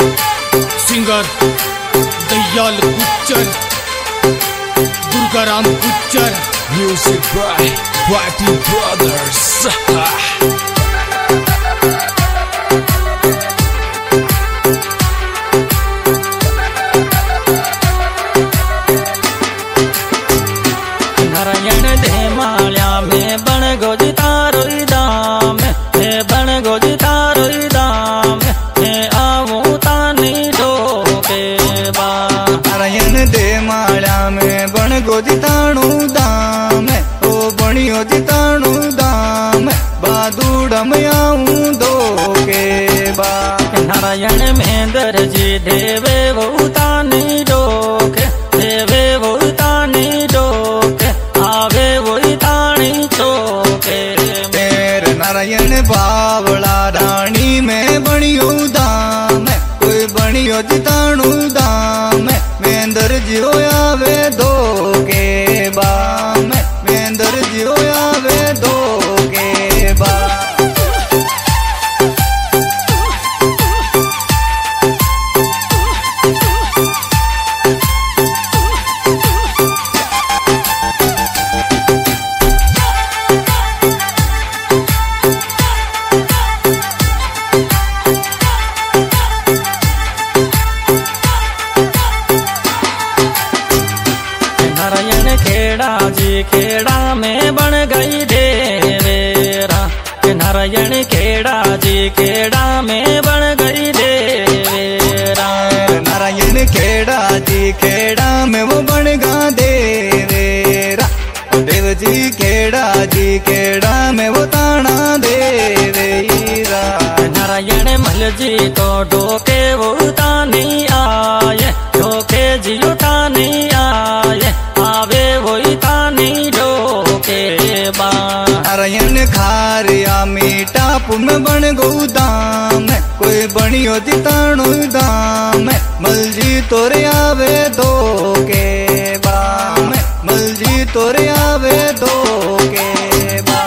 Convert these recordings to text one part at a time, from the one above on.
Singer Dayal Gujjar, Durgaram Gujjar, music by party brothers. Narayan दे माल्या में बन गोज तारो दाम, बन गोज तारो दाम, आवू तानी ढोके बा। नारायण दे माल्या में बन गोज ताणू दाम, ओ बणियो जिताणू दाम, बादूड़म आऊं धोके बा। नारायण में दर्जी देवे वो तानी ढोके, देवे वो तानी ढोके, आवे वो तानी चोके। मेरे नारायण बावला रानी में बणियो दाम, कोई बणियो जिताणू दाम, मेंदर जियो आवे धोके बा, मेंदर जियो आवे धोके बा। नारायण खेड़ा जी खेड़ा में बन गई देवेरा, नारायण खेड़ा जी खेड़ा में बन गई देवेरा। नारायण खेड़ा जी खेड़ा में वो बन गा देवेरा, देव जी खेड़ा जी खेड़ा में वो ताना देवेरा। नारायण मल जी तो ढोके वो तानी आए, ढोके जी तानी आए, आवे वही तानी ढोके बा। नारायण खारिया मीठा पुम बन गो दाम, कोई बणियो जिताणु दाम, मलजी तोरे आवे धोके बा, मलजी तोरे आवे धोके बा।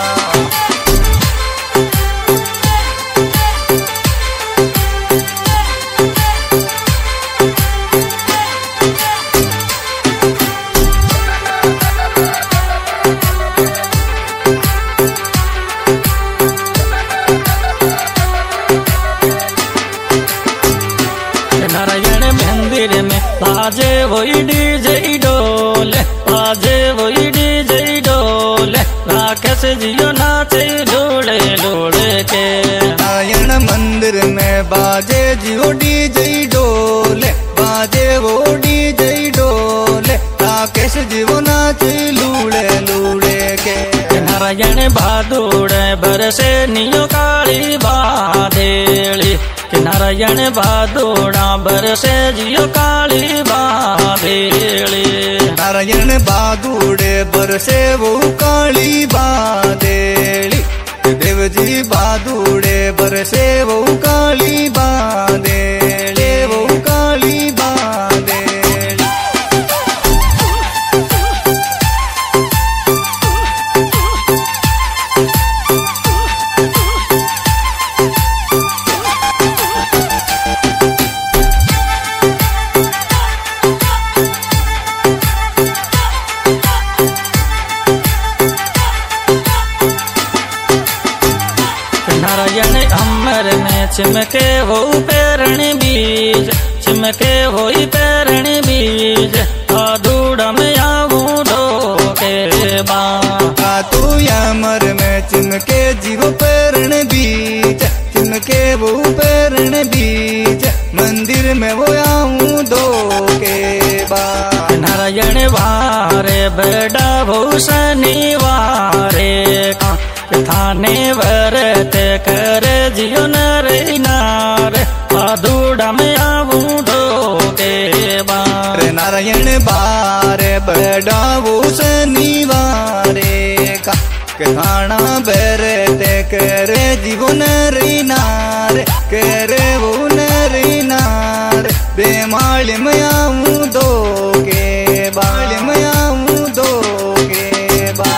नारायण मंदिर में बाजे वही डीजे डोले, बाजे वही डीजे डोले, राकेश जियो नाचे लोड़े लोड़े के। नारायण मंदिर में बाजे जियो डीजे डोले, बाजे वो डीजे डोले, राकेश जीवो नाचे लूड़े लूड़े के। नारायण भादुड़े बरसे नियो काली बादेली, नारायण भादुड़ा बरसे जियो काली बादेली। नारायण बादुड़े बरसे वो काली बादेली, देव जी बादुड़े बरसे वो काली बादेली, वो काली बादेली। नारायण अमर में चिमके वो पैरण बीज, चिमके वो पैरण बीज, आधूड़ा में आवू ढोके बा। तू अमर में चिमके जीवो पैरण बीज, चिमके वो पैरण बीज, मंदिर में वो आऊं धोके बा। नारायण वारे बेड़ा वो शनिवारे का, थाने वरत कर जियो नरे नारे, आधूड़ा में आवू ढोके बा। नारायण बारे बड़ा वो शनिवारे का, खाना बेरते करे जीवो नरी नार, करे वो नरी नार, बेमाल में आऊं धोके बाल में आऊं धोके बा।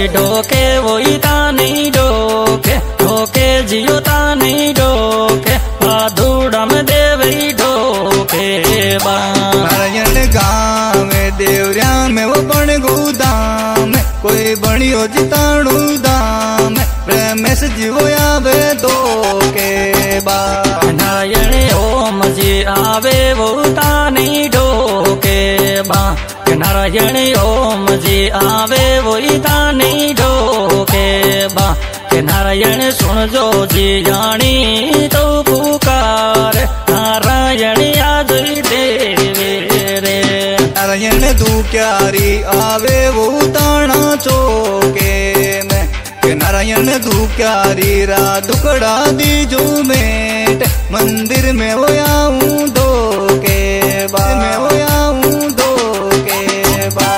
ढोके वही तानी ढोके ढोके जियो तानी ढोके बाधूड़ा में देवे ढोके बा नारायण गाँव देवरिया में वो बण गोदाम कोई बणियो जिताणु दाम प्रेमेश जीवो आवे दो के बा नारायण ओम जी आवे वो तानी ढोके बा नारायण ओम जी आवे वो तानी ढोके बा नारायण सुन जो जी जानी तो पुकार नारायण याद देवे रे नारायण दुक्यारी आवे वो ताना चौके में के नारायण दुक्यारी रा दुकड़ा दी जो मेट मंदिर में वो आऊं दो के बा में वो आऊं दो के बा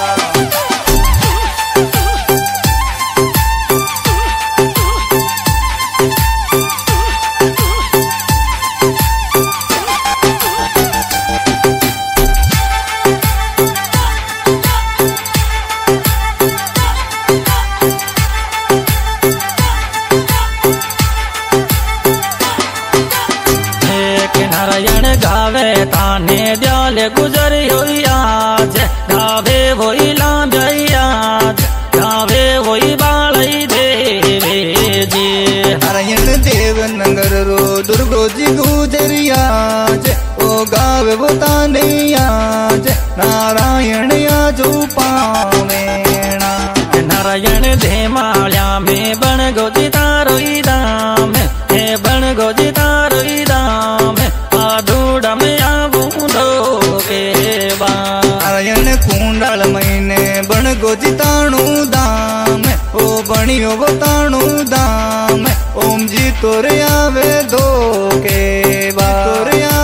नारायण गावे ताने दयाल गुजर आज गावे वही लाभ आज गावे वही बालई देवे जी नारायण देव नगर रो दुर्गो जी गुजरियाज ओ गावे वो ताने आज नारायण आजू पावेणा नारायण धेमाल्या में बण गोजी तारो दाम हे बण गोजी तारो दाम पाधूड़ा में आऊं ढोके बा नारायण कुंडल महीने बण गोजिताणु दाम ओ बणियो वो ताणु दाम ओम जी तोरे आवे दो के बा तोरे